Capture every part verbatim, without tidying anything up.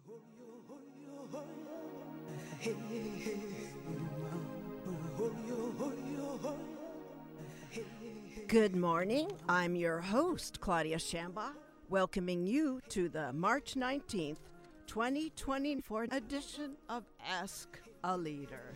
Good morning. I'm your host, Claudia Shamba, welcoming you to the March nineteenth, twenty twenty-four edition of Ask a Leader.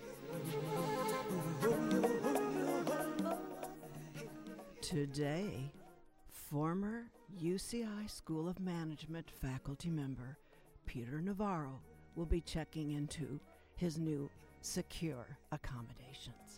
Today, former U C I School of Management faculty member Peter Navarro will be checking into his new secure accommodations.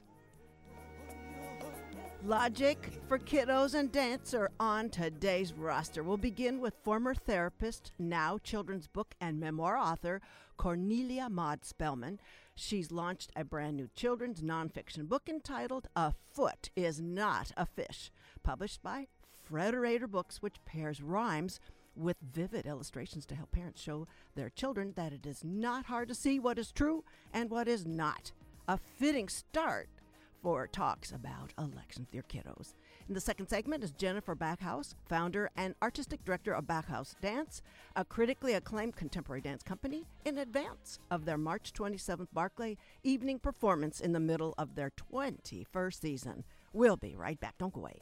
Logic for Kiddos and Dance are on today's roster. We'll begin with former therapist, now children's book and memoir author, Cornelia Maud Spellman. She's launched a brand new children's nonfiction book entitled A Foot is Not a Fish, published by Frederator Books, which pairs rhymes with vivid illustrations to help parents show their children that it is not hard to see what is true and what is not. A fitting start for talks about elections with your kiddos. In the second segment is Jennifer Backhouse, founder and artistic director of Backhouse Dance, a critically acclaimed contemporary dance company, in advance of their March twenty-seventh Barclay evening performance in the middle of their twenty-first season. We'll be right back. Don't go away.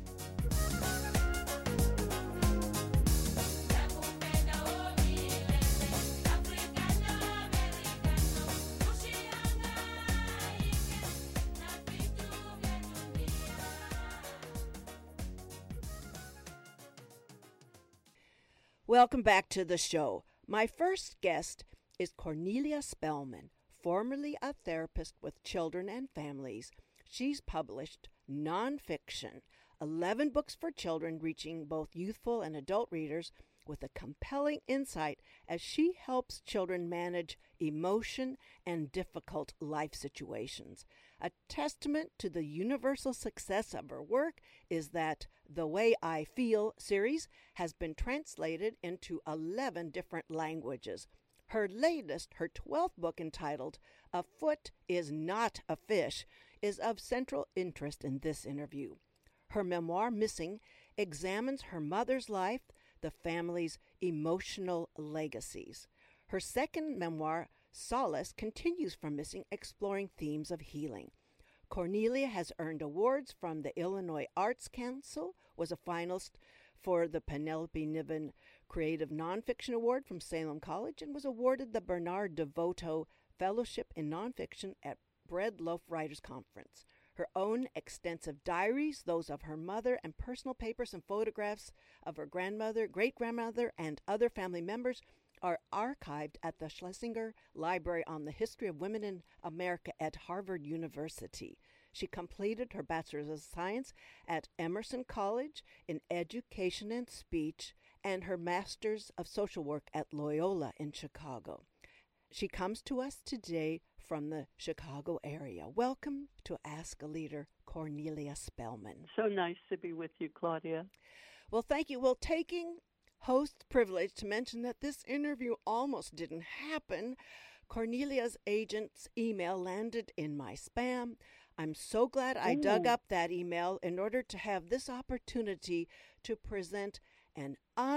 Welcome back to the show. My first guest is Cornelia Spellman, formerly a therapist with children and families. She's published nonfiction, eleven books for children reaching both youthful and adult readers with a compelling insight as she helps children manage emotion and difficult life situations. A testament to the universal success of her work is that The Way I Feel series has been translated into eleven different languages. Her latest, her twelfth book entitled A Foot is Not a Fish, is of central interest in this interview. Her memoir, Missing, examines her mother's life, the family's emotional legacies. Her second memoir, Solace, continues from Missing, exploring themes of healing. Cornelia has earned awards from the Illinois Arts Council, was a finalist for the Penelope Niven Creative Nonfiction Award from Salem College, and was awarded the Bernard DeVoto Fellowship in Nonfiction at Bread Loaf Writers Conference. Her own extensive diaries, those of her mother, and personal papers and photographs of her grandmother, great-grandmother, and other family members are archived at the Schlesinger Library on the History of Women in America at Harvard University. She completed her Bachelor's of Science at Emerson College in Education and Speech and her Master's of Social Work at Loyola in Chicago. She comes to us today from the Chicago area. Welcome to Ask a Leader, Cornelia Spellman. So nice to be with you, Claudia. Well, thank you. Well, taking host privilege to mention that this interview almost didn't happen. Cornelia's agent's email landed in my spam. I'm so glad I Ooh. dug up that email in order to have this opportunity to present an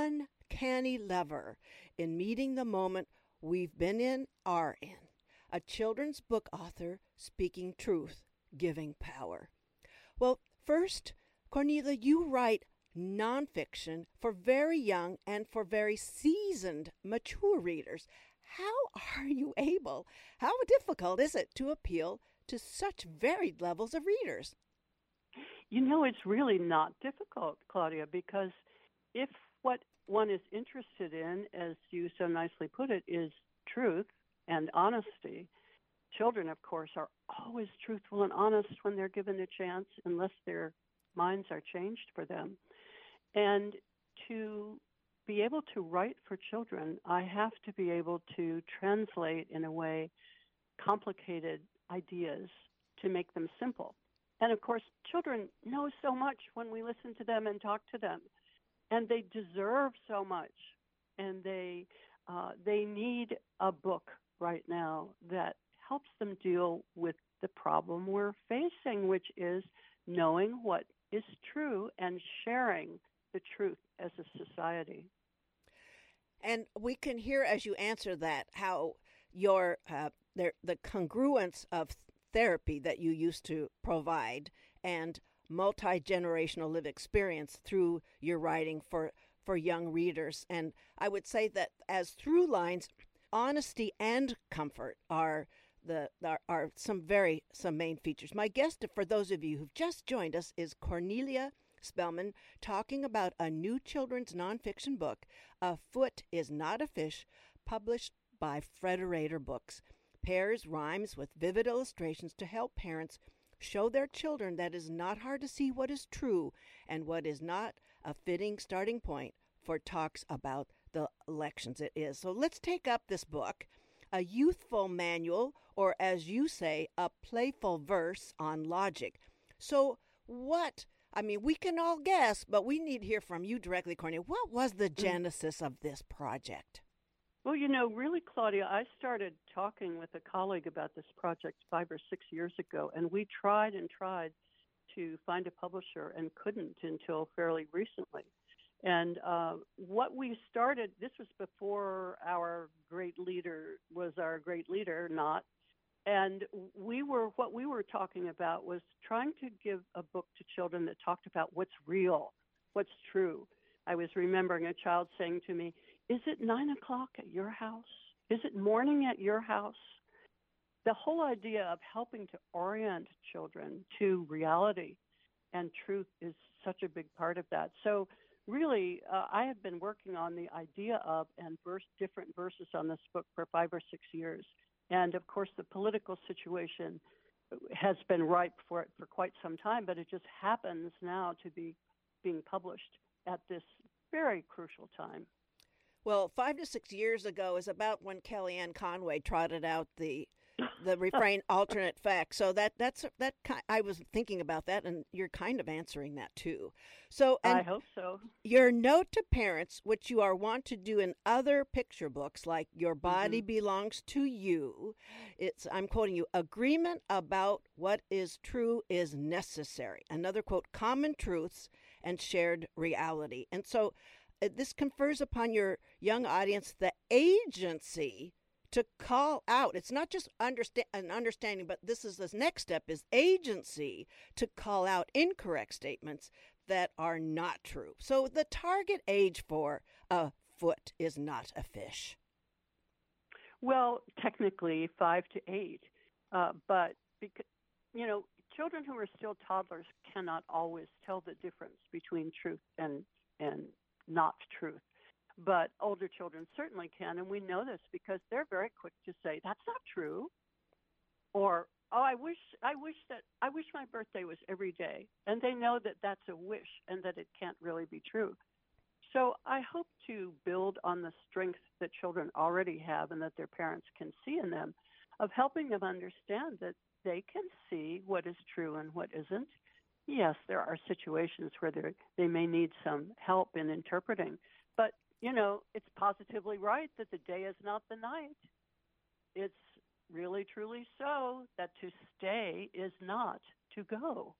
uncanny lever in meeting the moment we've been in, are in. A children's book author speaking truth, giving power. Well, first, Cornelia, you write nonfiction for very young and for very seasoned, mature readers. How are you able, how difficult is it to appeal to such varied levels of readers? You know, it's really not difficult, Claudia, because if what one is interested in, as you so nicely put it, is truth and honesty. Children, of course, are always truthful and honest when they're given a chance, unless their minds are changed for them. And to be able to write for children, I have to be able to translate, in a way, complicated ideas to make them simple. And, of course, children know so much when we listen to them and talk to them. And they deserve so much, and they uh, they need a book right now that helps them deal with the problem we're facing, which is knowing what is true and sharing the truth as a society. And we can hear as you answer that how your uh, the, the congruence of therapy that you used to provide and multi-generational live experience through your writing for, for young readers. And I would say that as through lines, honesty and comfort are the are, are some very some main features. My guest, for those of you who've just joined us, is Cornelia Spellman, talking about a new children's nonfiction book, A Foot is Not a Fish, published by Frederator Books. Pairs rhymes with vivid illustrations to help parents show their children that it is not hard to see what is true and what is not a fitting starting point for talks about the elections it is. So let's take up this book, a youthful manual, or as you say, a playful verse on logic. So what, I mean, we can all guess, but we need to hear from you directly, Cornelia. What was the genesis of this project? Well, you know, really, Claudia, I started talking with a colleague about this project five or six years ago, and we tried and tried to find a publisher and couldn't until fairly recently. And uh, what we started, this was before our great leader was our great leader, not. And we were, what we were talking about was trying to give a book to children that talked about what's real, what's true. I was remembering a child saying to me, "Is it nine o'clock at your house? Is it morning at your house?" The whole idea of helping to orient children to reality and truth is such a big part of that. So really, uh, I have been working on the idea of and verse, different verses on this book for five or six years. And of course, the political situation has been ripe for it for quite some time, but it just happens now to be being published at this very crucial time. Well, five to six years ago is about when Kellyanne Conway trotted out the the refrain alternate facts. So that that's that I was thinking about that, and you're kind of answering that too. So and I hope so. Your note to parents, which you are wont to do in other picture books like Your Body Mm-hmm. Belongs to You, it's I'm quoting you, agreement about what is true is necessary. Another quote, common truths and shared reality. And so uh, this confers upon your young audience the agency to call out. It's not just understand an understanding, but this is this next step is agency to call out incorrect statements that are not true. So the target age for A Foot is Not a Fish. Well, technically five to eight, uh, but because you know, children who are still toddlers cannot always tell the difference between truth and and not truth. But older children certainly can, and we know this because they're very quick to say, "That's not true," or "Oh, I wish, I wish that, I wish my birthday was every day," and they know that that's a wish and that it can't really be true. So I hope to build on the strength that children already have and that their parents can see in them, of helping them understand that they can see what is true and what isn't. Yes, there are situations where they may need some help in interpreting, but you know, it's positively right that the day is not the night. It's really, truly so that to stay is not to go.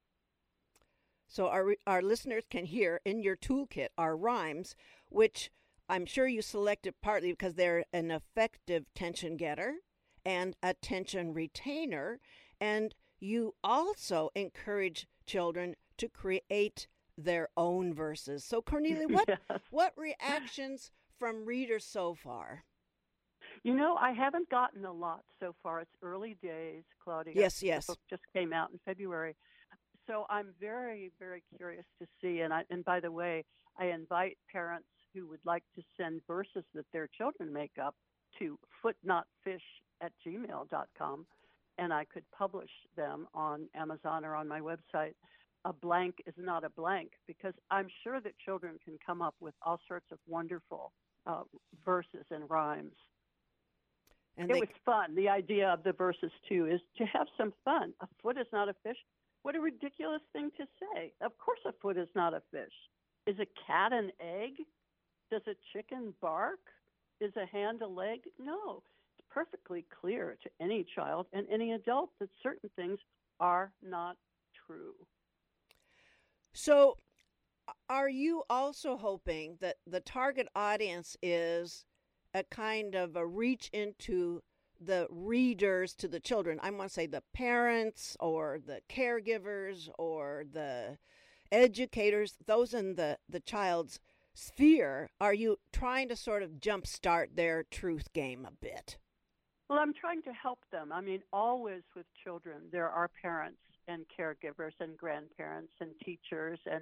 So our our listeners can hear in your toolkit are rhymes, which I'm sure you selected partly because they're an effective tension getter and a tension retainer, and you also encourage children to create their own verses. So Cornelia, what Yes. what reactions from readers so far? You know, I haven't gotten a lot so far. It's early days, Claudia. Yes, yes. The book just came out in February. So I'm very, very curious to see. And I, and by the way, I invite parents who would like to send verses that their children make up to footnotfish at gmail dot com, and I could publish them on Amazon or on my website. A blank is not a blank, because I'm sure that children can come up with all sorts of wonderful uh, verses and rhymes. And it they, was fun. The idea of the verses, too, is to have some fun. A foot is not a fish. What a ridiculous thing to say. Of course a foot is not a fish. Is a cat an egg? Does a chicken bark? Is a hand a leg? No. It's perfectly clear to any child and any adult that certain things are not true. so Are you also hoping that the target audience is a kind of a reach into the readers to the children? I want to say the parents or the caregivers or the educators, those in the, the child's sphere. Are you trying to sort of jumpstart their truth game a bit? Well, I'm trying to help them. I mean, always with children, there are parents and caregivers and grandparents and teachers. And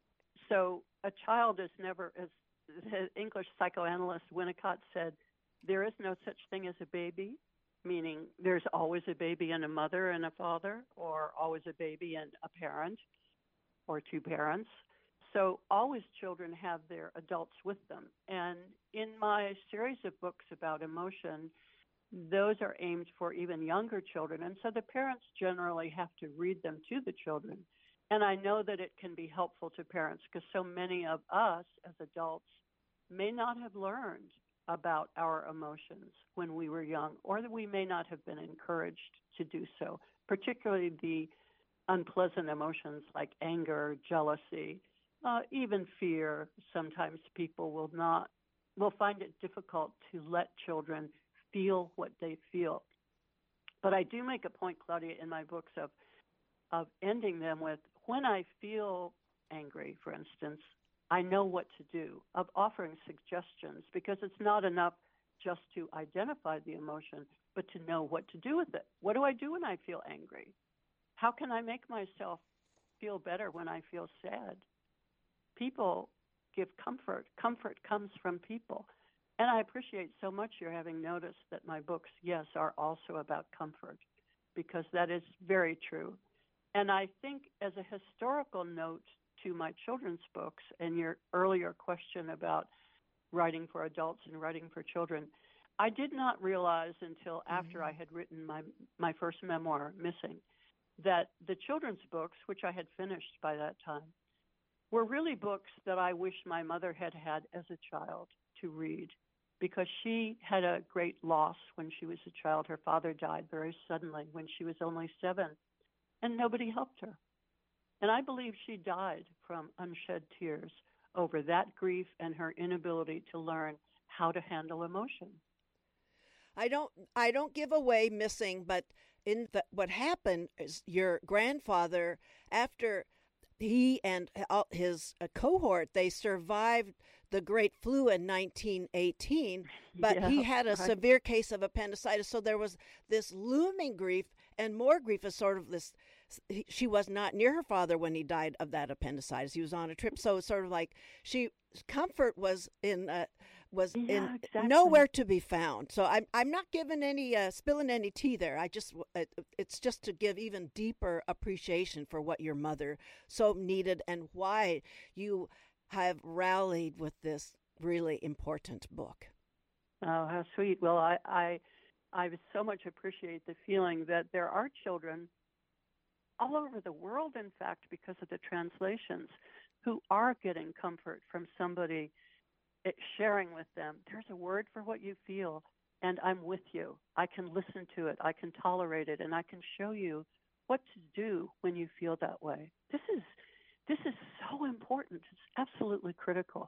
so a child is never, as the English psychoanalyst Winnicott said, there is no such thing as a baby, meaning there's always a baby and a mother and a father, or always a baby and a parent, or two parents. So always children have their adults with them. And in my series of books about emotion, those are aimed for even younger children. And so the parents generally have to read them to the children. And I know that it can be helpful to parents because so many of us as adults may not have learned about our emotions when we were young, or that we may not have been encouraged to do so, particularly the unpleasant emotions like anger, jealousy, uh, even fear. Sometimes people will not, will find it difficult to let children feel what they feel. But I do make a point, Claudia, in my books of of ending them with, when I feel angry, for instance, I know what to do, of offering suggestions, because it's not enough just to identify the emotion, but to know what to do with it. What do I do when I feel angry? How can I make myself feel better when I feel sad? People give comfort. Comfort comes from people. And I appreciate so much your having noticed that my books, yes, are also about comfort, because that is very true. And I think as a historical note to my children's books and your earlier question about writing for adults and writing for children, I did not realize until after Mm-hmm. I had written my, my first memoir, Missing, that the children's books, which I had finished by that time, were really books that I wish my mother had had as a child to read, because she had a great loss when she was a child. Her father died very suddenly when she was only seven, and nobody helped her. And I believe she died from unshed tears over that grief and her inability to learn how to handle emotion. I don't I don't give away Missing, but in the, what happened is your grandfather, after he and his uh, cohort, they survived the Great Flu in nineteen eighteen, but Yeah, he had a right. severe case of appendicitis. So there was this looming grief, and more grief is sort of this. She was not near her father when he died of that appendicitis. He was on a trip, so it's sort of like she comfort was in uh, was in Yeah, exactly. nowhere to be found. So I'm I'm not giving any uh, spilling any tea there. I just uh, it's just to give even deeper appreciation for what your mother so needed and why you have rallied with this really important book. Oh, how sweet. Well, I, I, I so much appreciate the feeling that there are children all over the world, in fact, because of the translations, who are getting comfort from somebody sharing with them. There's a word for what you feel, and I'm with you. I can listen to it. I can tolerate it, and I can show you what to do when you feel that way. This is this is so important. It's absolutely critical.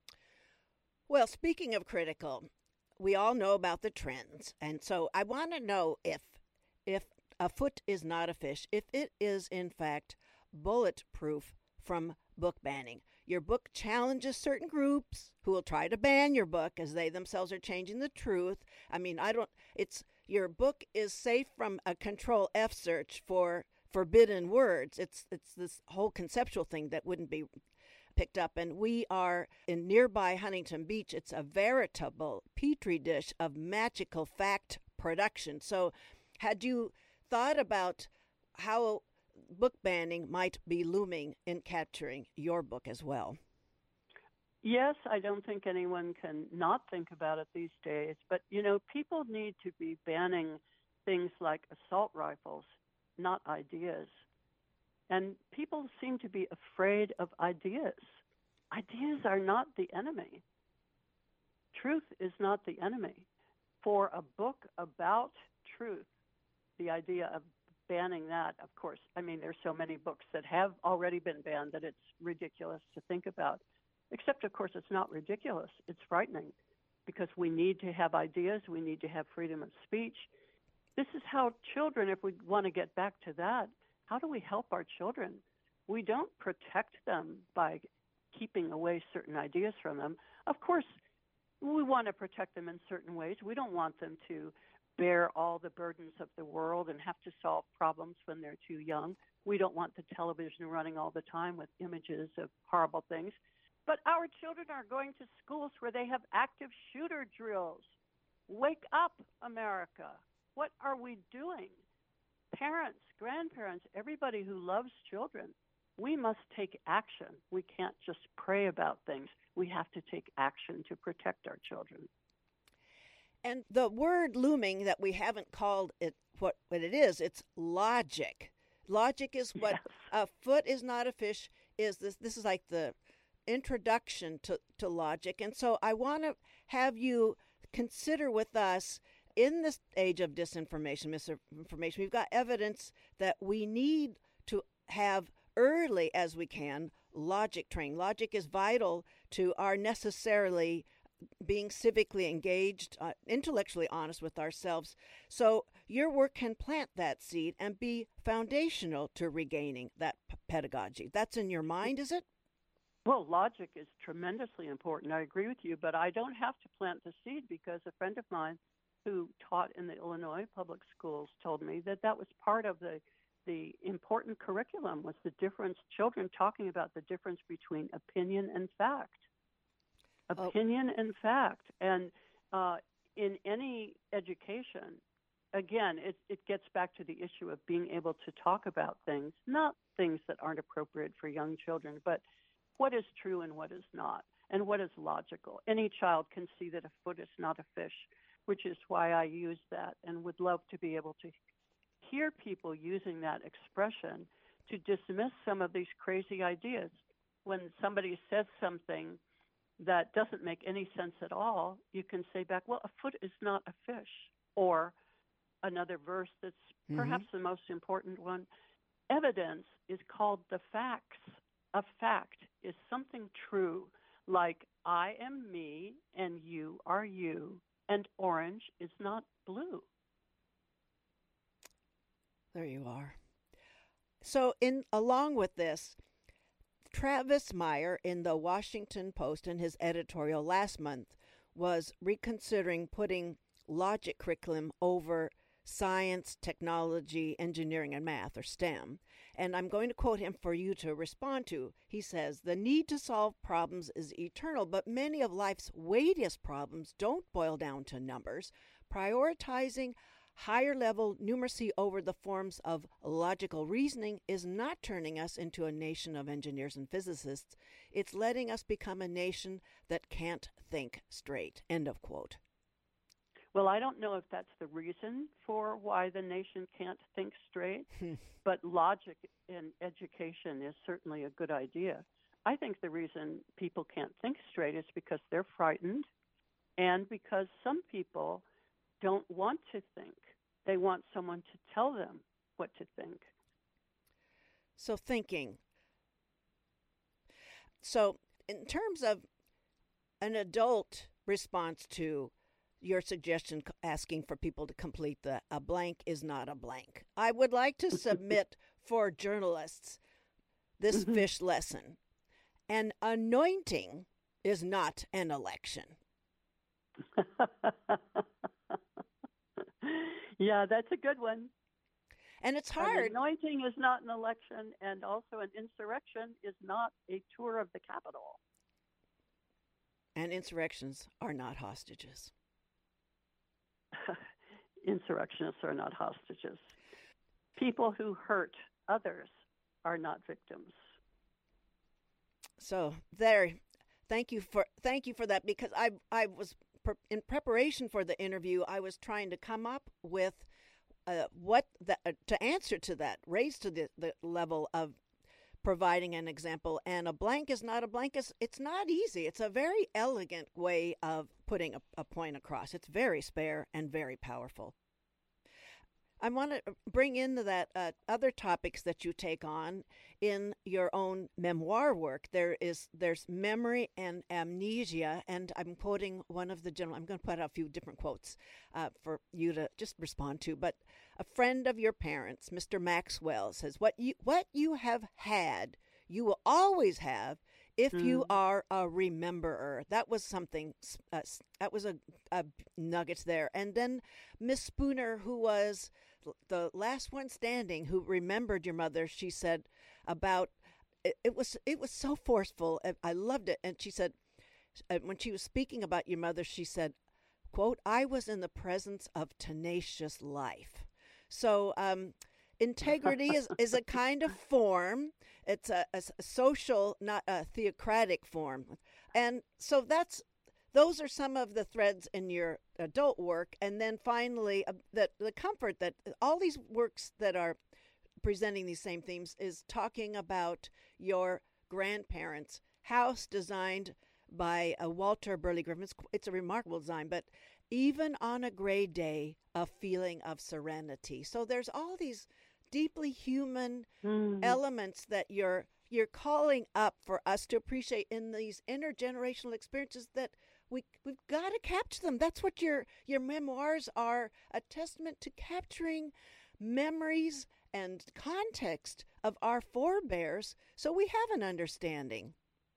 Well, speaking of critical, we all know about the trends, and so I want to know if if a foot is not a fish, if it is in fact bulletproof from book banning. Your book challenges certain groups who will try to ban your book as they themselves are changing the truth. I mean, I don't it's your book is safe from a control F search for forbidden words. It's it's this whole conceptual thing that wouldn't be picked up, and we are in nearby Huntington Beach. It's a veritable petri dish of magical fact production. So had you thought about how book banning might be looming in capturing your book as well? Yes, I don't think anyone can not think about it these days. But, you know, people need to be banning things like assault rifles, not ideas. And people seem to be afraid of ideas. Ideas are not the enemy. Truth is not the enemy. For a book about truth, the idea of banning that, of course, I mean, there's so many books that have already been banned that it's ridiculous to think about. Except, of course, it's not ridiculous. It's frightening because we need to have ideas. We need to have freedom of speech. This is how children, if we want to get back to that, how do we help our children? We don't protect them by keeping away certain ideas from them. Of course, we want to protect them in certain ways. We don't want them to bear all the burdens of the world and have to solve problems when they're too young. We don't want the television running all the time with images of horrible things. But our children are going to schools where they have active shooter drills. Wake up, America. What are we doing? Parents, grandparents, everybody who loves children, we must take action. We can't just pray about things. We have to take action to protect our children. And the word looming that we haven't called it what, what it is, it's logic. Logic is what Yes. a foot is not a fish is. This This is like the introduction to, to logic. And so I want to have you consider with us, in this age of disinformation, misinformation, we've got evidence that we need to have early as we can logic training. Logic is vital to our necessarily being civically engaged, uh, intellectually honest with ourselves. So your work can plant that seed and be foundational to regaining that p- pedagogy. That's in your mind, is it? Well, logic is tremendously important. I agree with you, but I don't have to plant the seed because a friend of mine who taught in the Illinois public schools told me that that was part of the the important curriculum, was the difference, children talking about the difference between opinion and fact. Opinion oh. and fact. And uh, in any education, again, it, it gets back to the issue of being able to talk about things, not things that aren't appropriate for young children, but what is true and what is not, and what is logical. Any child can see that a foot is not a fish, which is why I use that and would love to be able to hear people using that expression to dismiss some of these crazy ideas. When somebody says something that doesn't make any sense at all, you can say back, well, a foot is not a fish. Or another verse that's mm-hmm. perhaps the most important one, evidence is called the facts. A fact is something true, like I am me and you are you, and orange is not blue. There you are. So in along with this, Travis Meyer in the Washington Post in his editorial last month was reconsidering putting logic curriculum over science, technology, engineering, and math, or STEM. And I'm going to quote him for you to respond to. He says, "The need to solve problems is eternal, but many of life's weightiest problems don't boil down to numbers. Prioritizing higher level numeracy over the forms of logical reasoning is not turning us into a nation of engineers and physicists. It's letting us become a nation that can't think straight." End of quote. Well, I don't know if that's the reason for why the nation can't think straight, but logic in education is certainly a good idea. I think the reason people can't think straight is because they're frightened and because some people don't want to think. They want someone to tell them what to think. So thinking. So in terms of an adult response to your suggestion asking for people to complete the "a blank is not a blank," I would like to submit for journalists this mm-hmm. fish lesson. An anointing is not an election. Yeah, that's a good one. And it's hard. An anointing is not an election, and also an insurrection is not a tour of the Capitol. And insurrections are not hostages. Insurrectionists are not hostages. People who hurt others are not victims. So there, thank you for thank you for that, because I I was in preparation for the interview, I was trying to come up with uh, what the, uh, to answer to that, raise to the, the level of providing an example. And a blank is not a blank. It's, it's not easy. It's a very elegant way of putting a, a point across. It's very spare and very powerful. I want to bring into that uh, other topics that you take on in your own memoir work. There is there's memory and amnesia, and I'm quoting one of the gentlemen. I'm going to put out a few different quotes uh, for you to just respond to. But a friend of your parents, Mister Maxwell, says, "What you what you have had, you will always have." If you Mm. are a rememberer, that was something. Uh, that was a, a nugget there. And then Miss Spooner, who was the last one standing who remembered your mother, she said about it, it was it was so forceful. I loved it. And she said when she was speaking about your mother, she said, quote, "I was in the presence of tenacious life." So um, integrity is, is a kind of form. It's a, a social, not a theocratic form. And so that's those are some of the threads in your adult work. And then finally, uh, the, the comfort that all these works that are presenting these same themes is talking about your grandparents' house designed by uh, Walter Burley Griffin. It's, it's a remarkable design, but even on a gray day, a feeling of serenity. So there's all these deeply human Mm. elements that you're you're calling up for us to appreciate in these intergenerational experiences that we we've got to capture them. That's what your your memoirs are, a testament to capturing memories and context of our forebears so we have an understanding.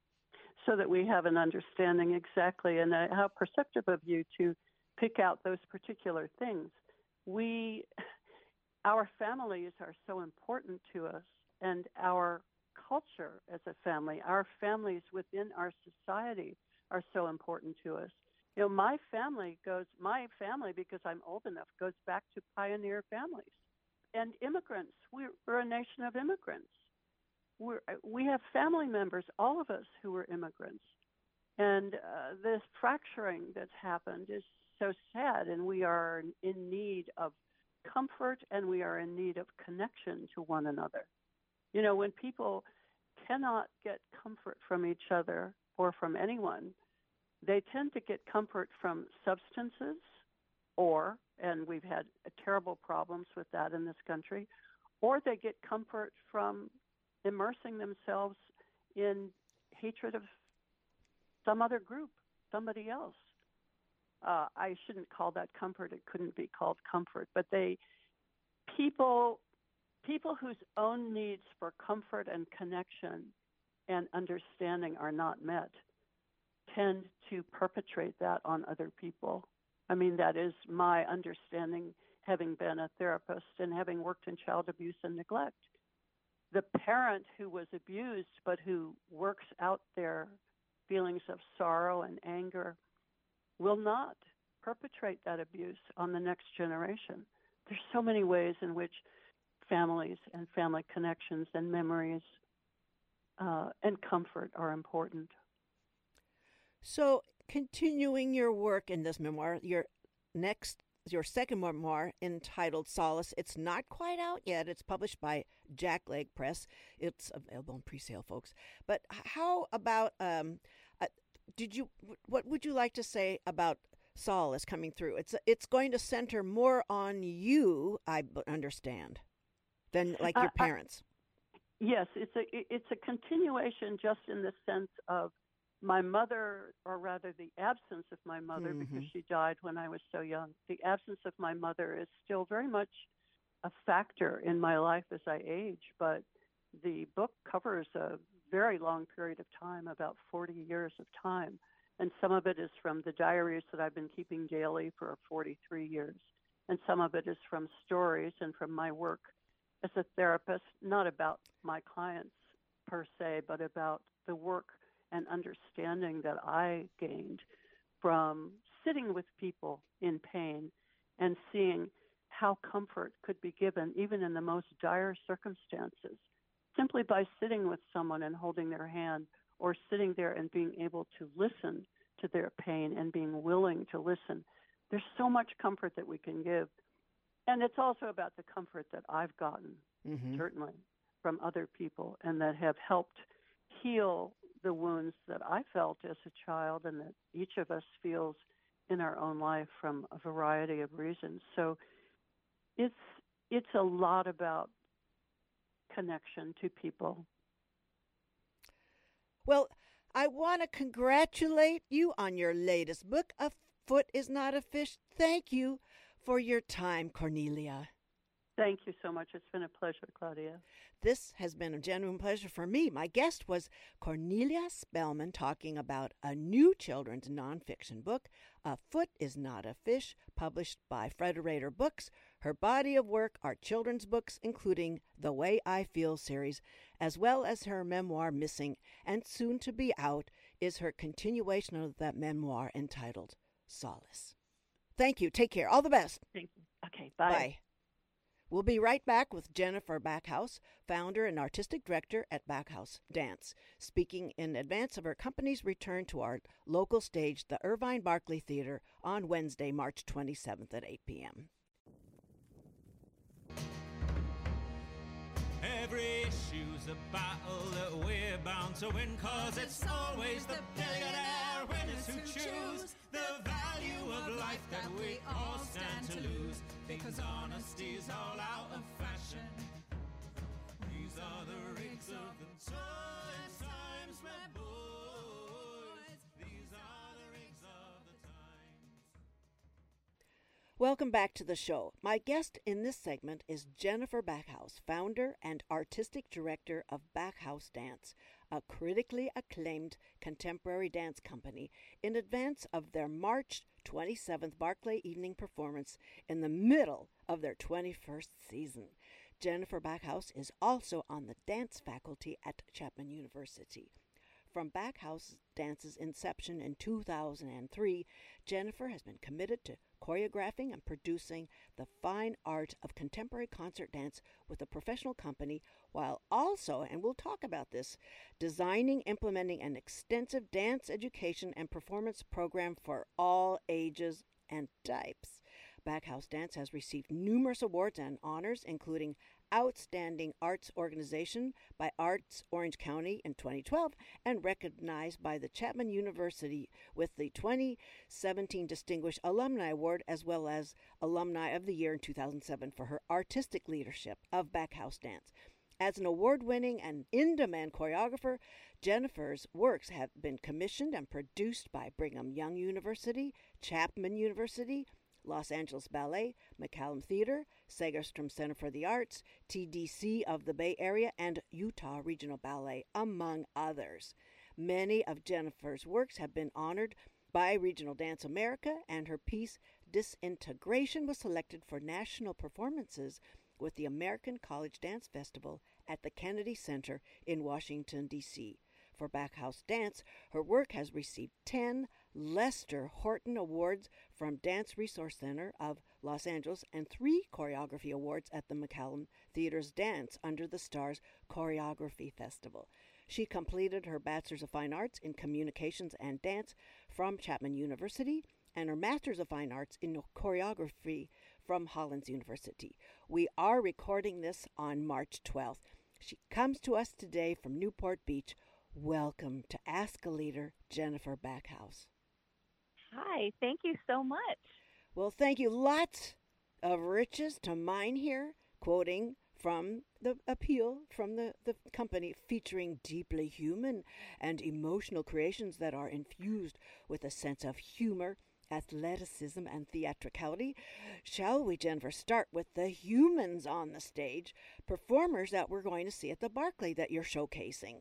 So that we have an understanding exactly, and uh, how perceptive of you to pick out those particular things. We, our families are so important to us, and our culture as a family, our families within our society are so important to us. You know, my family goes, my family, because I'm old enough, goes back to pioneer families and immigrants. We're, we're a nation of immigrants. We're, we have family members, all of us, who were immigrants. And uh, this fracturing that's happened is so sad, and we are in need of comfort, and we are in need of connection to one another. You know, when people cannot get comfort from each other or from anyone, they tend to get comfort from substances or, and we've had terrible problems with that in this country, or they get comfort from immersing themselves in hatred of some other group, somebody else. Uh, I shouldn't call that comfort. It couldn't be called comfort. But they, people, people whose own needs for comfort and connection and understanding are not met tend to perpetrate that on other people. I mean, that is my understanding, having been a therapist and having worked in child abuse and neglect. The parent who was abused but who works out their feelings of sorrow and anger will not perpetrate that abuse on the next generation. There's so many ways in which families and family connections and memories uh, and comfort are important. So, continuing your work in this memoir, your next, your second memoir entitled Solace, it's not quite out yet. It's published by Jackleg Press. It's available in pre-sale, folks. But how about, um, uh, did you, what would you like to say about Solace coming through? It's it's going to center more on you, I understand, than like your Uh, parents. I, yes, it's a it's a continuation, just in the sense of my mother, or rather the absence of my mother, Mm-hmm. because she died when I was so young. The absence of my mother is still very much a factor in my life as I age, but the book covers a very long period of time, about forty years of time. And some of it is from the diaries that I've been keeping daily for forty-three years. And some of it is from stories and from my work as a therapist, not about my clients per se, but about the work and understanding that I gained from sitting with people in pain and seeing how comfort could be given even in the most dire circumstances, simply by sitting with someone and holding their hand, or sitting there and being able to listen to their pain and being willing to listen. There's so much comfort that we can give. And it's also about the comfort that I've gotten, Mm-hmm. certainly, from other people, and that have helped heal the wounds that I felt as a child, and that each of us feels in our own life from a variety of reasons. So it's it's a lot about connection to people. Well, I want to congratulate you on your latest book, A Foot is Not a Fish. Thank you for your time, Cornelia. Thank you so much. It's been a pleasure, Claudia. This has been a genuine pleasure for me. My guest was Cornelia Spellman, talking about a new children's nonfiction book, A Foot is Not a Fish, published by Frederator Books. Her body of work are children's books, including the Way I Feel series, as well as her memoir, Missing, and soon to be out is her continuation of that memoir entitled Solace. Thank you. Take care. All the best. Thank you. Okay, bye. Bye. We'll be right back with Jennifer Backhouse, founder and artistic director at Backhouse Dance, speaking in advance of her company's return to our local stage, the Irvine Barclay Theater, on Wednesday, March twenty-seventh at eight p.m. Every issue's a battle that we're bound to win, cause it's always the billionaire winners who choose the value of life that we all stand to lose, because honesty's all out of fashion. These are the rigs of the times, my boys. These are the rigs of the times. Welcome back to the show. My guest in this segment is Jennifer Backhouse, founder and artistic director of Backhouse Dance, a critically acclaimed contemporary dance company, in advance of their March twenty-seventh Barclay Evening performance in the middle of their twenty-first season. Jennifer Backhouse is also on the dance faculty at Chapman University. From Backhouse Dance's inception in two thousand three, Jennifer has been committed to choreographing and producing the fine art of contemporary concert dance with a professional company, while also, and we'll talk about this, designing, implementing an extensive dance education and performance program for all ages and types. Backhouse Dance has received numerous awards and honors, including Outstanding Arts Organization by Arts Orange County in twenty twelve, and recognized by the Chapman University with the twenty seventeen Distinguished Alumni Award, as well as Alumni of the Year in two thousand seven for her artistic leadership of Backhouse Dance. As an award-winning and in-demand choreographer, Jennifer's works have been commissioned and produced by Brigham Young University, Chapman University, Los Angeles Ballet, McCallum Theater, Segerstrom Center for the Arts, T D C of the Bay Area, and Utah Regional Ballet, among others. Many of Jennifer's works have been honored by Regional Dance America, and her piece, Disintegration, was selected for national performances with the American College Dance Festival at the Kennedy Center in Washington, D C For Backhouse Dance, her work has received ten Lester Horton Awards from Dance Resource Center of Los Angeles and three choreography awards at the McCallum Theater's Dance Under the Stars Choreography Festival. She completed her Bachelor's of Fine Arts in Communications and Dance from Chapman University and her Master's of Fine Arts in Choreography from Hollins University. We are recording this on March twelfth. She comes to us today from Newport Beach. Welcome to Ask a Leader, Jennifer Backhouse. Hi, thank you so much. Well, thank you. Lots of riches to mine here, quoting from the appeal from the, the company, featuring deeply human and emotional creations that are infused with a sense of humor, athleticism, and theatricality. Shall we, Jennifer, start with the humans on the stage, performers that we're going to see at the Barclay that you're showcasing?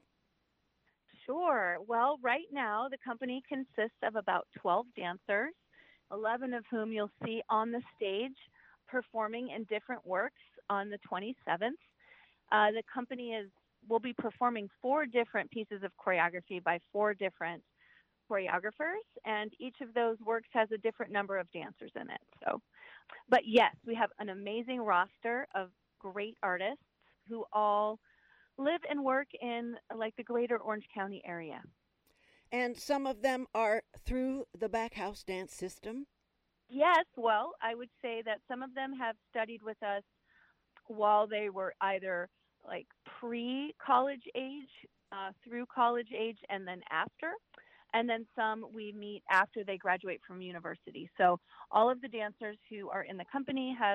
Sure. Well, right now, the company consists of about twelve dancers, eleven of whom you'll see on the stage performing in different works on the twenty-seventh. Uh, the company is will be performing four different pieces of choreography by four different choreographers, and each of those works has a different number of dancers in it. So, but yes, we have an amazing roster of great artists who all live and work in like the greater Orange County area. And some of them are through the Backhouse Dance system? Yes, well, I would say that some of them have studied with us while they were either like pre-college age, uh, through college age, and then after. And then some we meet after they graduate from university. So all of the dancers who are in the company have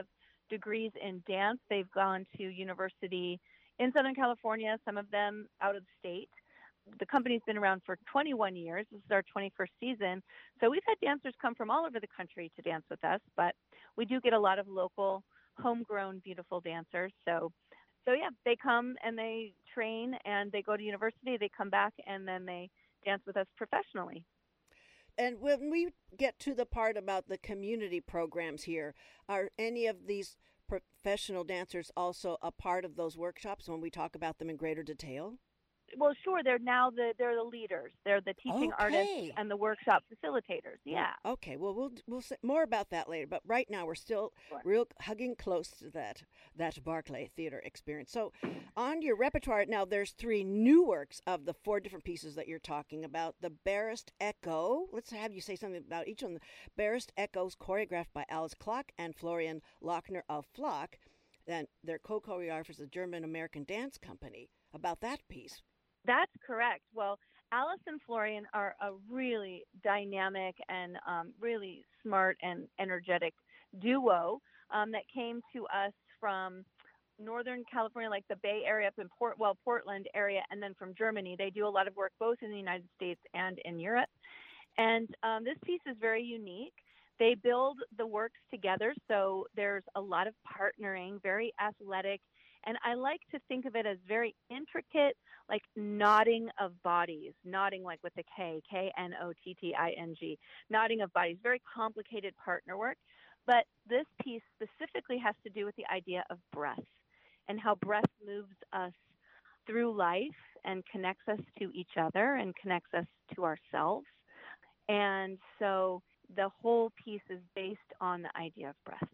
degrees in dance. They've gone to university in Southern California, some of them out of state. The company's been around for twenty-one years. This is our twenty-first season. So we've had dancers come from all over the country to dance with us, but we do get a lot of local, homegrown, beautiful dancers. So, so yeah, they come and they train and they go to university, they come back, and then they dance with us professionally. And when we get to the part about the community programs here, are any of these professional dancers also a part of those workshops when we talk about them in greater detail? Well, sure. They're now the they're the leaders. They're the teaching Okay. artists and the workshop facilitators. Yeah. Okay. Well, we'll we'll say more about that later. But right now, we're still Sure. real hugging close to that that Barclay Theater experience. So, on your repertoire now, there's three new works of the four different pieces that you're talking about. The Barest Echo. Let's have you say something about each one. Barest Echoes, choreographed by Alice Klock and Florian Lochner of Flock. Then their co-choreographers, the German American Dance Company. About that piece. That's correct. Well, Alice and Florian are a really dynamic and um, really smart and energetic duo um, that came to us from Northern California, like the Bay Area up in Port, well, Portland area, and then from Germany. They do a lot of work both in the United States and in Europe. And um, this piece is very unique. They build the works together, so there's a lot of partnering, very athletic. And I like to think of it as very intricate, like nodding of bodies, nodding like with the K, K N O T T I N G, nodding of bodies, very complicated partner work. But this piece specifically has to do with the idea of breath and how breath moves us through life and connects us to each other and connects us to ourselves. And so the whole piece is based on the idea of breath.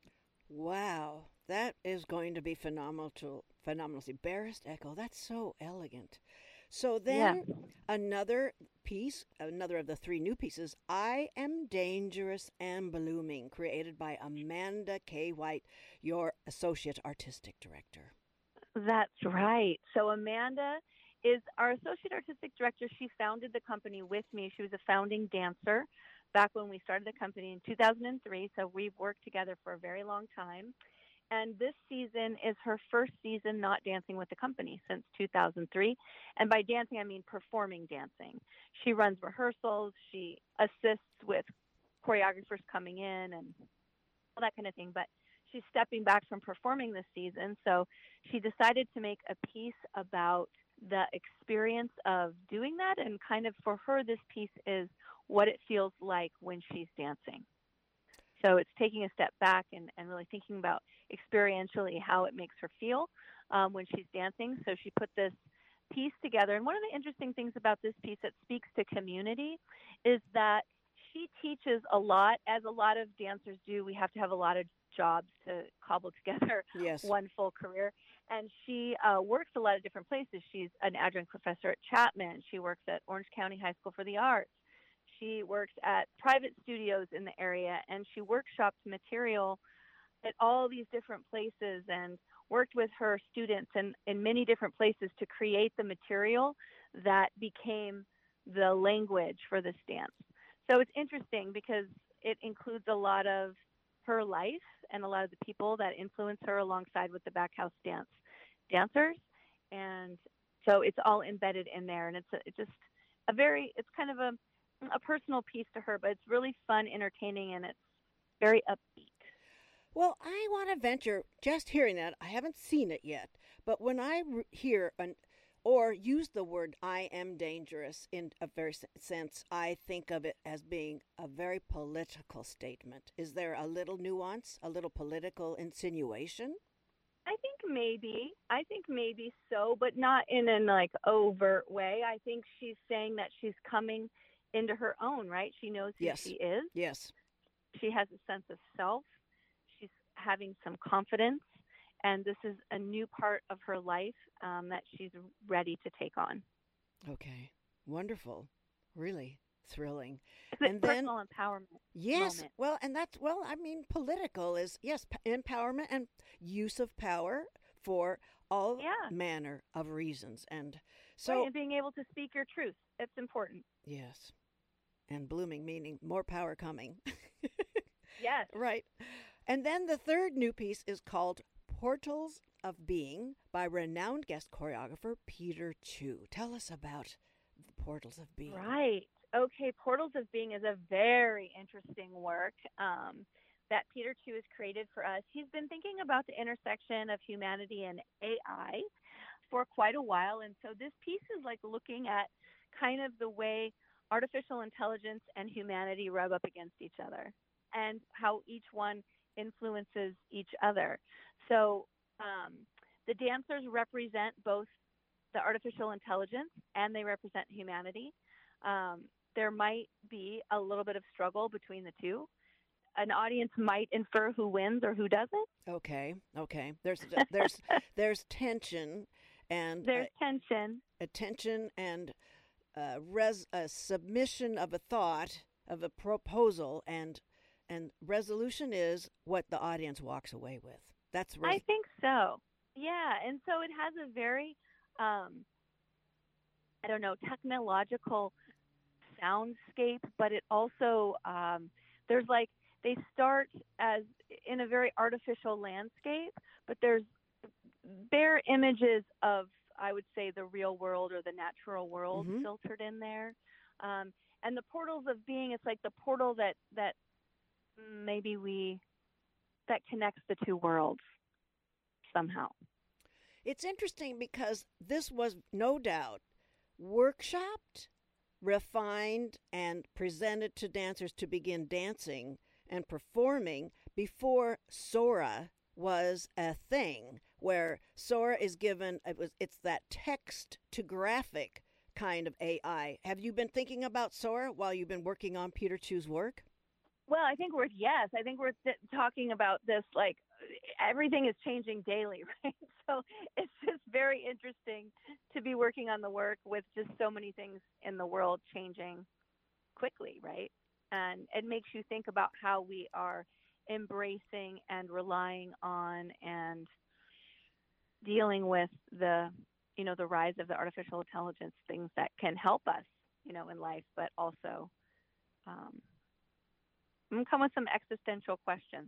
Wow, that is going to be phenomenal. To, phenomenal. See, Barest Echo, that's so elegant. So then Yeah. another piece, another of the three new pieces, I Am Dangerous and Blooming, created by Amanda K. White, your Associate Artistic Director. That's right. So Amanda is our Associate Artistic Director. She founded the company with me. She was a founding dancer back when we started the company in two thousand three. So we've worked together for a very long time. And this season is her first season not dancing with the company since two thousand three. And by dancing, I mean performing dancing. She runs rehearsals. She assists with choreographers coming in and all that kind of thing. But she's stepping back from performing this season. So she decided to make a piece about the experience of doing that. And kind of for her, this piece is what it feels like when she's dancing. So it's taking a step back and, and really thinking about experientially how it makes her feel um, when she's dancing. So she put this piece together. And one of the interesting things about this piece that speaks to community is that she teaches a lot, as a lot of dancers do. We have to have a lot of jobs to cobble together Yes. one full career. And she uh, works a lot of different places. She's an adjunct professor at Chapman. She works at Orange County High School for the Arts. She works at private studios in the area, and she workshopped material at all these different places and worked with her students in, in many different places to create the material that became the language for this dance. So it's interesting because it includes a lot of her life and a lot of the people that influence her alongside with the Backhouse Dance dancers. And so it's all embedded in there. And it's, a, it's just a very, it's kind of a, a personal piece to her, but it's really fun, entertaining, and it's very upbeat. Well, I want to venture, just hearing that, I haven't seen it yet, but when I re- hear an, or use the word I am dangerous in a very s- sense, I think of it as being a very political statement. Is there a little nuance, a little political insinuation? I think maybe. I think maybe so, but not in an like overt way. I think she's saying that she's coming into her own, right? She knows who Yes. she is. Yes. She has a sense of self. She's having some confidence, and this is a new part of her life um, that she's ready to take on. Okay. Wonderful. Really thrilling. It's a And then- personal empowerment. Yes. moment. Well, and that's, well, I mean, political is, yes, p- empowerment and use of power for all Yeah. manner of reasons. And So, so, right, and being able to speak your truth. It's important. yes. And blooming, meaning more power coming. Yes. Right. And then the third new piece is called Portals of Being by renowned guest choreographer Peter Chu. Tell us about the Portals of Being. Right. Okay, Portals of Being is a very interesting work um, that Peter Chu has created for us. He's been thinking about the intersection of humanity and A I for quite a while. And so this piece is like looking at kind of the way artificial intelligence and humanity rub up against each other and how each one influences each other. So um, the dancers represent both the artificial intelligence and they represent humanity. Um, there might be a little bit of struggle between the two. An audience might infer who wins or who doesn't. Okay, okay. There's there's there's tension and there's uh, tension, attention and uh, res a submission of a thought of a proposal and and resolution is what the audience walks away with. That's res- I think so. Yeah, and so it has a very um, I don't know technological soundscape, but it also um, there's like they start as in a very artificial landscape, but there's bare images of, I would say, the real world or the natural world mm-hmm. filtered in there. Um, and the portals of being, it's like the portal that, that maybe we, that connects the two worlds somehow. It's interesting because this was no doubt workshopped, refined, and presented to dancers to begin dancing and performing before Sora was a thing, where Sora is given, it was, it's that text to graphic kind of A I. Have you been thinking about Sora while you've been working on Peter Chu's work? Well, I think we're, yes, I think we're th- talking about this, like, everything is changing daily, right? So it's just very interesting to be working on the work with just so many things in the world changing quickly, right? And it makes you think about how we are embracing and relying on and dealing with the, you know, the rise of the artificial intelligence, things that can help us, you know, in life, but also um, come with some existential questions.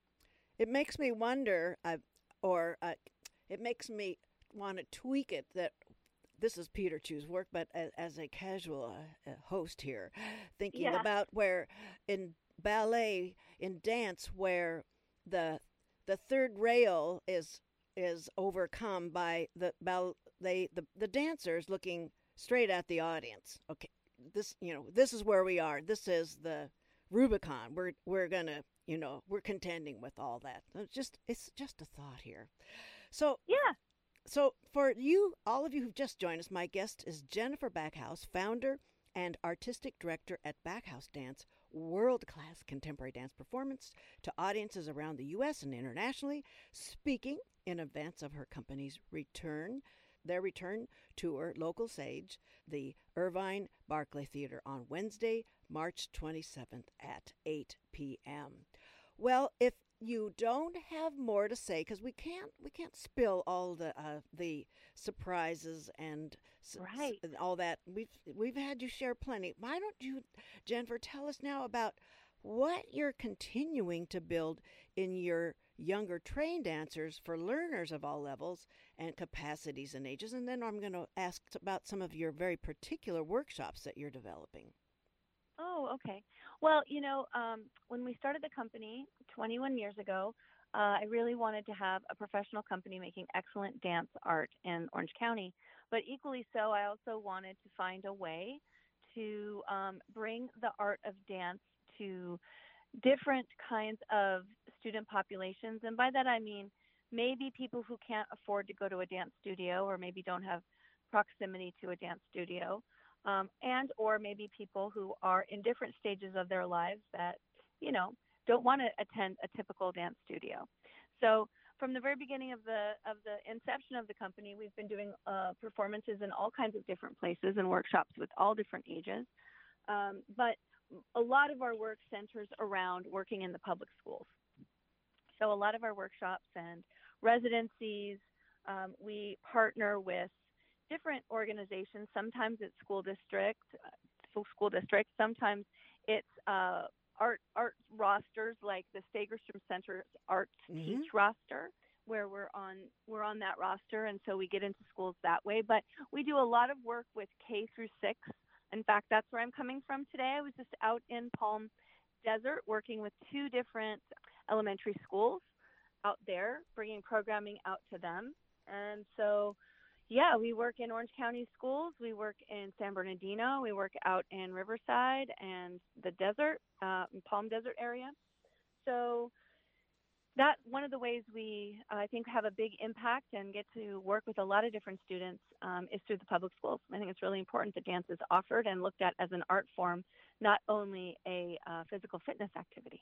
It makes me wonder, uh, or uh, it makes me want to tweak it that this is Peter Chu's work, but as, as a casual uh, host here, thinking yeah. about where in ballet, in dance, where the the third rail is is overcome by the ballet, the the dancers looking straight at the audience. Okay, this you know this is where we are. This is the Rubicon. We're we're gonna you know we're contending with all that. It's just it's just a thought here. So yeah. So for you, all of you who've just joined us, my guest is Jennifer Backhouse, founder and artistic director at Backhouse Dance, world-class contemporary dance performance to audiences around the U S and internationally, speaking in advance of her company's return, their return tour, Local Sage, the Irvine Barclay Theater on Wednesday, March twenty-seventh at eight p.m. Well, if you don't have more to say, because we can't we can't spill all the uh, the surprises and s- right. s- all that. We've we've had you share plenty. Why don't you, Jennifer, tell us now about what you're continuing to build in your younger trained dancers for learners of all levels and capacities and ages, and then I'm going to ask about some of your very particular workshops that you're developing. Oh, okay. Well, you know, um, when we started the company twenty-one years ago, uh, I really wanted to have a professional company making excellent dance art in Orange County. But equally so, I also wanted to find a way to um, bring the art of dance to different kinds of student populations. And by that, I mean maybe people who can't afford to go to a dance studio or maybe don't have proximity to a dance studio. Um, and or maybe people who are in different stages of their lives that, you know, don't want to attend a typical dance studio. So from the very beginning of the of the inception of the company, we've been doing uh, performances in all kinds of different places and workshops with all different ages. Um, but a lot of our work centers around working in the public schools. So a lot of our workshops and residencies, um, we partner with different organizations. Sometimes it's school district, uh, school districts. Sometimes it's uh, art art rosters like the Fagerstrom Center's Art Mm-hmm. Teach roster, where we're on we're on that roster, and so we get into schools that way. But we do a lot of work with K through six. In fact, that's where I'm coming from today. I was just out in Palm Desert working with two different elementary schools out there, bringing programming out to them. And so, yeah, we work in Orange County schools. We work in San Bernardino. We work out in Riverside and the desert, uh, Palm Desert area. So that's one of the ways we, uh, I think, have a big impact and get to work with a lot of different students um, is through the public schools. I think it's really important that dance is offered and looked at as an art form, not only a uh, physical fitness activity.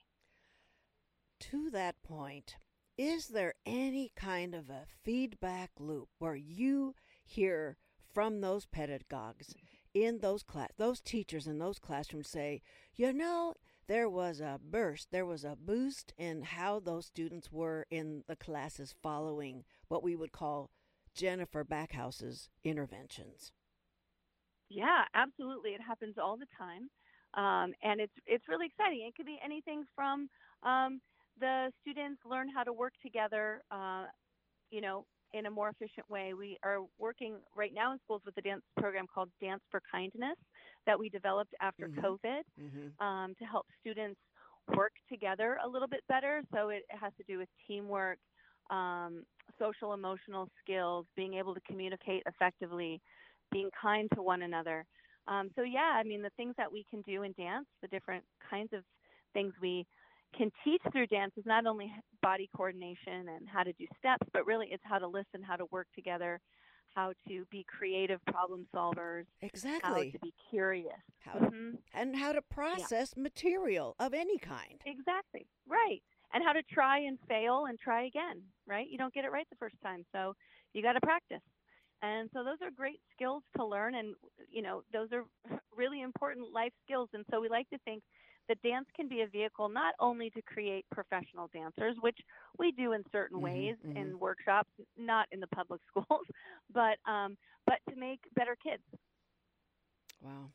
To that point, is there any kind of a feedback loop where you hear from those pedagogues in those class, those teachers in those classrooms say, you know, there was a burst, there was a boost in how those students were in the classes following what we would call Jennifer Backhouse's interventions? Yeah, absolutely. It happens all the time. Um, and it's it's really exciting. It could be anything from um, the students learn how to work together, uh, you know, in a more efficient way. We are working right now in schools with a dance program called Dance for Kindness that we developed after Mhm. COVID Mm-hmm. um, to help students work together a little bit better. So it has to do with teamwork, um, social emotional skills, being able to communicate effectively, being kind to one another. Um, so yeah, I mean, the things that we can do in dance, the different kinds of things we can teach through dance is not only body coordination and how to do steps, but really it's how to listen, how to work together, how to be creative problem solvers, how Exactly. to be curious. How hmm and how to process material of any kind. Exactly. Right. And how to try and fail and try again, right? You don't get it right the first time, so you got to practice. And so those are great skills to learn, and you know, those are really important life skills. And so we like to think that dance can be a vehicle not only to create professional dancers, which we do in certain Mhm, ways mhm. in workshops, not in the public schools, but um, but to make better kids. Wow.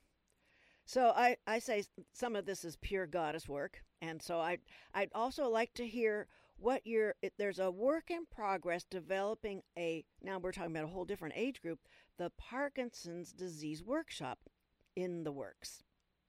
So I, I say s- some of this is pure goddess work, and so I I'd also like to hear what your it, there's a work in progress developing a now we're talking about a whole different age group, the Parkinson's disease workshop in the works.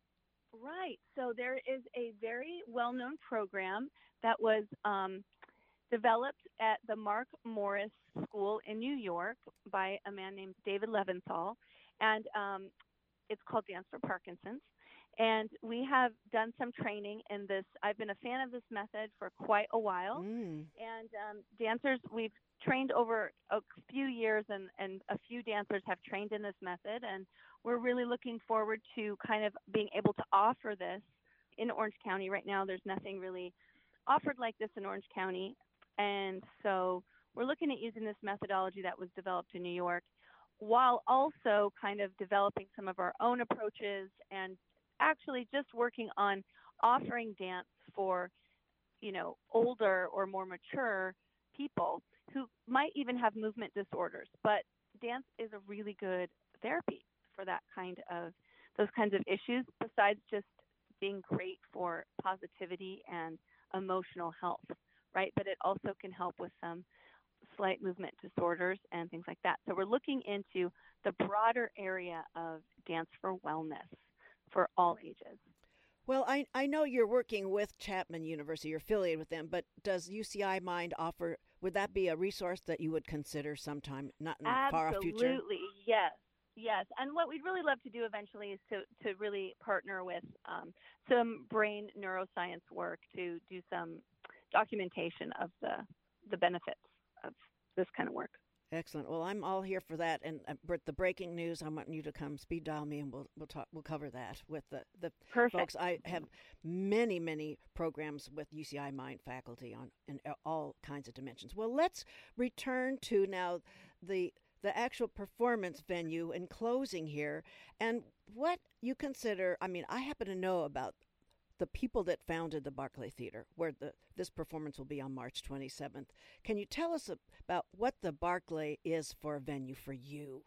Right. So there is a very well-known program that was um, developed at the Mark Morris School in New York by a man named David Leventhal, and um, it's called Dance for Parkinson's. And we have done some training in this. I've been a fan of this method for quite a while. Mm. And um, dancers, we've trained over a few years, and, and a few dancers have trained in this method. And we're really looking forward to kind of being able to offer this in Orange County. Right now, there's nothing really offered like this in Orange County. And so we're looking at using this methodology that was developed in New York while also kind of developing some of our own approaches and actually just working on offering dance for, you know, older or more mature people who might even have movement disorders. But dance is a really good therapy for that kind of, those kinds of issues, besides just being great for positivity and emotional health, right? But it also can help with some slight movement disorders and things like that. So we're looking into the broader area of dance for wellness for all ages. Well, I I know you're working with Chapman University, you're affiliated with them, but does U C I Mind offer, would that be a resource that you would consider sometime, not in the far off future? Absolutely, yes. Yes, and what we'd really love to do eventually is to, to really partner with um, some brain neuroscience work to do some documentation of the the benefits of this kind of work. Excellent. Well, I'm all here for that. And uh, Britt, the breaking news, I want you to come speed dial me, and we'll we'll talk. We'll cover that with the the Perfect. folks. I have many many programs with U C I Mind faculty on in all kinds of dimensions. Well, let's return to now the the actual performance venue in closing here, and what you consider. I mean, I happen to know about the people that founded the Barclay Theater, where the this performance will be on March twenty-seventh. Can you tell us about what the Barclay is for a venue for you?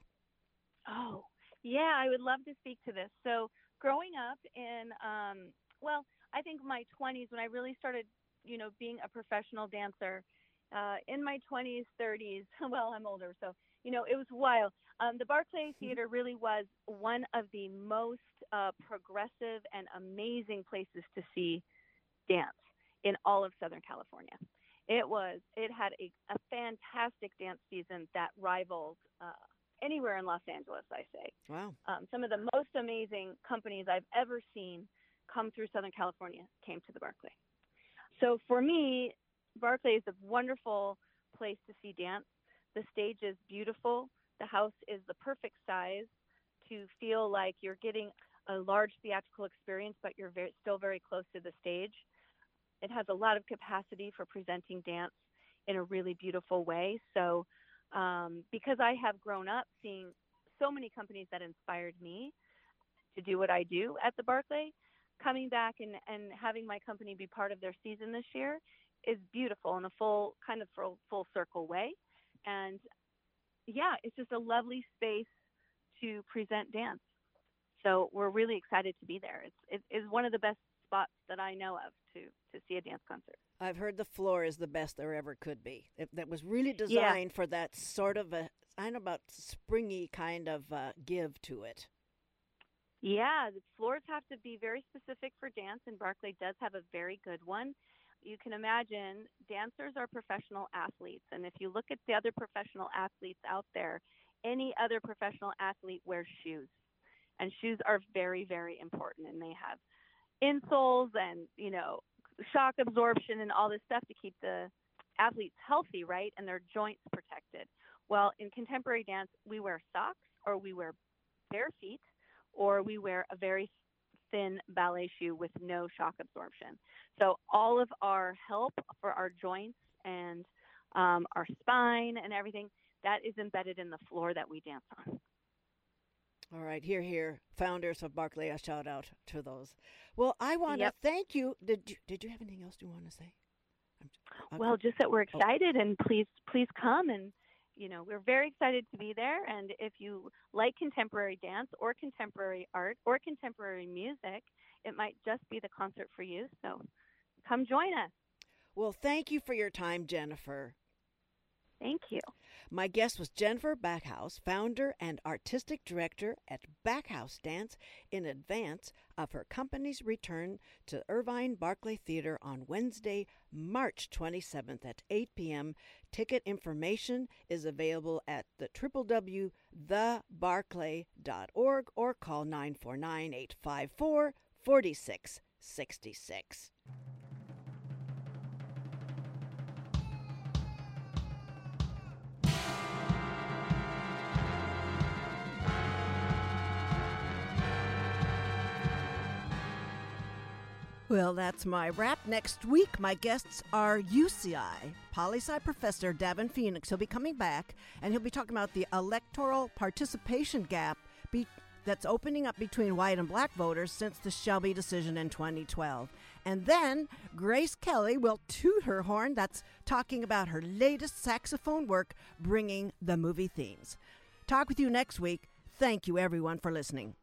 Oh, yeah, I would love to speak to this. So growing up in, um, well, I think my twenties, when I really started, you know, being a professional dancer, uh, in my twenties, thirties, well, I'm older, so, you know, it was a while. Um, the Barclay Theater really was one of the most uh, progressive and amazing places to see dance in all of Southern California. It was, it had a, a fantastic dance season that rivaled uh, anywhere in Los Angeles, I say. Wow. Um, some of the most amazing companies I've ever seen come through Southern California came to the Barclay. So for me, Barclay is a wonderful place to see dance. The stage is beautiful. The house is the perfect size to feel like you're getting a large theatrical experience, but you're very, still very close to the stage. It has a lot of capacity for presenting dance in a really beautiful way. So um, because I have grown up seeing so many companies that inspired me to do what I do at the Barclay, coming back and, and having my company be part of their season this year is beautiful in a full kind of full, full circle way. And yeah, it's just a lovely space to present dance. So we're really excited to be there. It's, it is one of the best spots that I know of to, to see a dance concert. I've heard the floor is the best there ever could be. It, that was really designed yeah. for that sort of a, I don't know about springy kind of uh, give to it. Yeah, the floors have to be very specific for dance, and Barclay does have a very good one. You can imagine dancers are professional athletes, and if you look at the other professional athletes out there, any other professional athlete wears shoes, and shoes are very, very important, and they have insoles and, you know, shock absorption and all this stuff to keep the athletes healthy, right, and their joints protected. Well, in contemporary dance, we wear socks or we wear bare feet or we wear a very thin ballet shoe with no shock absorption. So all of our help for our joints and um, our spine and everything, that is embedded in the floor that we dance on. All right, here, here, founders of Barclay, a shout out to those. Well, I want to yep. thank you. Did you did you have anything else you want to say? I'm, well, just that we're excited, oh. and please, please come, and you know we're very excited to be there. And if you like contemporary dance or contemporary art or contemporary music, it might just be the concert for you. So, come join us. Well, thank you for your time, Jennifer. Thank you. My guest was Jennifer Backhouse, founder and artistic director at Backhouse Dance, in advance of her company's return to Irvine Barclay Theater on Wednesday, March twenty-seventh at eight p.m. Ticket information is available at the w w w dot the barclay dot org or call nine four nine, eight five four, four six six six. Well, that's my wrap. Next week, my guests are U C I poli-sci professor Davin Phoenix. He'll be coming back, and he'll be talking about the electoral participation gap be- that's opening up between white and black voters since the Shelby decision in twenty twelve. And then Grace Kelly will toot her horn. That's talking about her latest saxophone work, bringing the movie themes. Talk with you next week. Thank you, everyone, for listening.